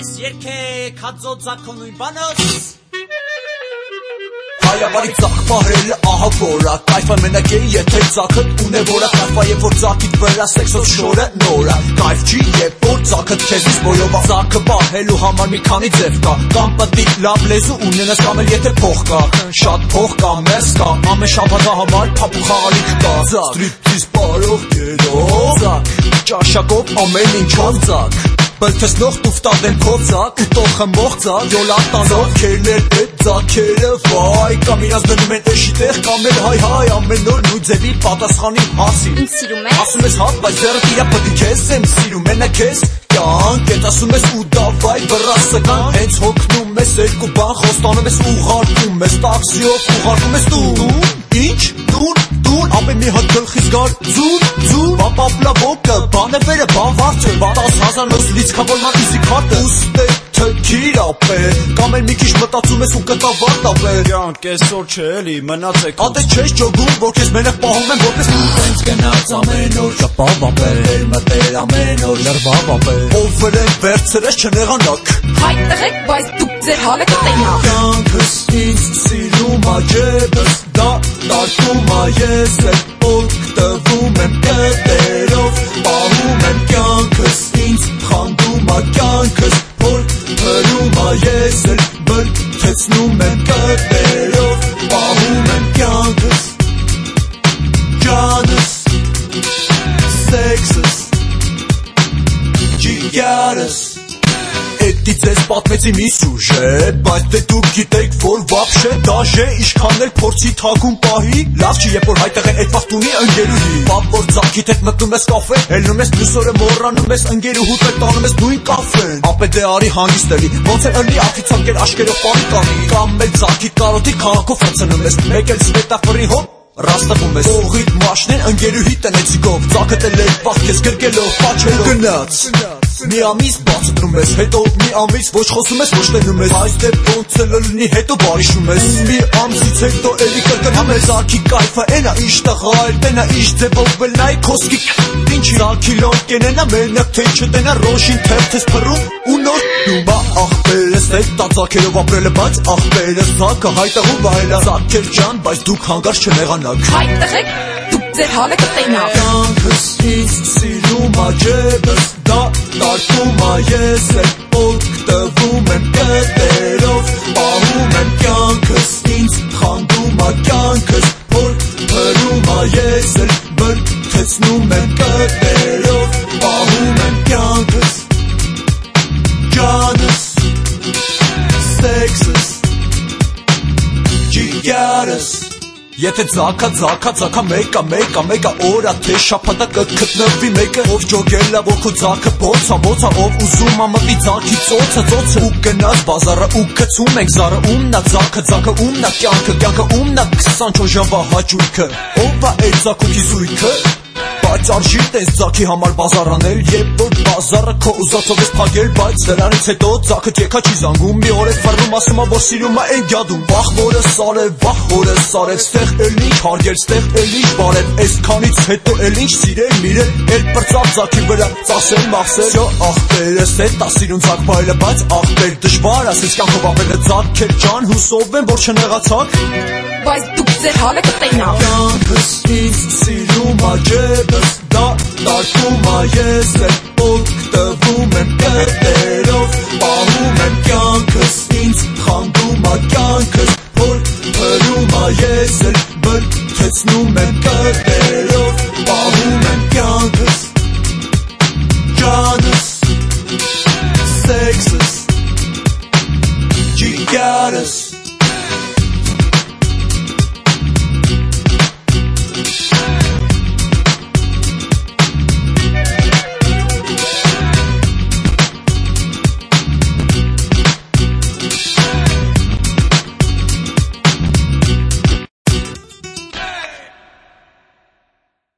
Ես երկեք հաձո ձակոն ույն բանոց Հայավարի ծակ պահրելը ահա որա Կայֆը մենակ է եթե ծակըտ ունևորա Կայֆա եվ որ ծակիտ վրա սեքսոց շորը նորա Կայֆ չի եվ որ ծակըտ քեզից բոյովա Ծակը պահելու համար մի քանի ձև կա Կամ պտի լավ լեզու ունենաս կամ էլ եթե փող կա Շատ փող կա մեզ կա ամեն շաբաթա համար փափուխ աղալիք կա Ստրիպտիզ պարող գերով Ծակ ճաշակով ամեն ինչով ծակ Բլթեսնող տուվտադեն քոցակ Ուտող խմող ծակ Յոլատանով քերներ էտ ծակերը վայ Կամ իրաց դնում են էշի տեղ Կամ էլ հայ ամեն նոր նույ ձևի պատասխանի հասի Ինձ սիրում ես Ասում ես հատ բայց ձեռդ իրա պտի քեզ եմ սիրում Մենակ քեզ կյանք Էտ ասում ես ու դավայ բրասական Հենց հոգնում ես երկու բան Խոստանում ես ուղարկում ես տաքսիով Ուղարկում ես տուն Ինչ տուն Ապե մի հատ գլխից գար ձուն Պապապլա ոգը բան է վերը բան վարձը 10,000 նոս լիցքավորման իզի քարտը Ուստե թքիր ապե Կամ էլ մի քիչ մտածում ես ու կտավարդ ապե Կյանք կեսօր չէ էլի մնացեք Ատե չես ճոգում որ քեզ մենակ պահում են որպես Տենց գնաց ամեն օր Շապավ ապե մտեր ամեն օր Լրվավ ապե Ով վրեն վերցրես չնեղանակ Հայ տղեկ բայց դուք ձեր հալը կտենակ Կյանքս ինձ սիրում ա ջեբս Դա տարկում ա ես էլ օգտվում եմ կտերով Պահում եմ կյանքս ինձ խանդում ա կյանքս Որ հրում ա ես էլ բրթեցնում եմ կտերով Պահում եմ կյանքս Ջանս Սեքսս Ջիգարս Էդի ձեզ պատմեցի մի սուժետ Բայց դե դուք գիտեք որ վապշե դաժե Իշքան էլ փորձի թագում պահի Լավ չի երբ որ հայտեղ է էդ վաղտ ունի ընգերուհի Բապ որ ձակիտ հետ մտնում ես կաֆե Հելնում ես մյուս օրը մոռանում ես ընգերուհուդ հետ տանում ես նույն կաֆեն Ապե դե արի հանգիստ էլի Ոնց է ըլի ակիցակեր աշկերով պարի կանի Կամ էլ ձակիտ կարոտի քաղաքով հրցնում ես Մեկ էլ սվետաֆորի հոպ Ռաստվում ես Օղիդ մաշնեն ընգերուհի տնեցիկով Ձակըտ էլ էդ վաղ կեզ գրգելով պաչելով Գնաց Մի ամիս բացտրում ես Հետո մի ամիս ոչ խոսում ես ոչ տենում ես Այս դեպ ոնց էլ լինի հետո բարիշում ես Մի ամսից հետո էլի կրկնում ես Ակի կայֆը էնա իշ տղա էլ տենա իշ ձևով էլ նայ քոսկի Ինչի ակիլոն կենենա մենակ թե չտենա Ռոշին թերթես փռում ու նոր Բա աղբերս էտ տածակերով ապրելը բայց աղբերս Ձակը հայտեղում վայելա Ձակեր ջան բայց դուք հանգարց չնեղանաք Հայ տղեկ դուք ձեր հալը կտենակ Կյանքս ինձ սիրում ա ջեբս Դա տարկում ա ես էլ օգտվում եմ կտերով Պահում եմ կյանքս ինձ խանդում ա կյանքս Որ հրում ա ես էլ բրթեցնում եմ կտերով Պահում եմ կյանքս Ջանս Սեքսս Ջիգարս Եթե ձակա մեկա օրա թե շապատակը կտնվի մեկը Ով ջոգելա որ քո ձակը բոցա Ով ուզում ամտի ձակի ծոցը Ու գնաց բազարը ու կցում ենք զարը Ումնա ձակը ումնա կյանքը ումնա 24 ժամվա հաճույքը Ով ա այդ ձակուքի զույգը Բայց արժի տես ձակի համար բազարանել Երբ որ բազարը քո ուզածով ես փակել Բայց դրանից հետո ձակըտ եկա չի զանգում Մի օր է ֆռնում ասում ա որ սիրում ա են գյադում Վախ որը սարև Ստեղ էլ ինչ հարգել, ստեղ էլ ինչ բարել Էսքանից հետո էլ ինչ սիրել, միրել Էլ պրծավ ձակի վրա, ծասել, մախսել Սյո աղբերս է, տա սիրուն ձակ բայելը Բայց աղբեր դժվար ասես կյանքով ապելը Ձակեր ջան, հուսով եմ, որ չնեղացաք Բայց դուք ձեր հալը կտենակ Կյանքս ինձ սիրում ա ջեբս Դա տարկում ա ես էլ օգտվում եմ կտեր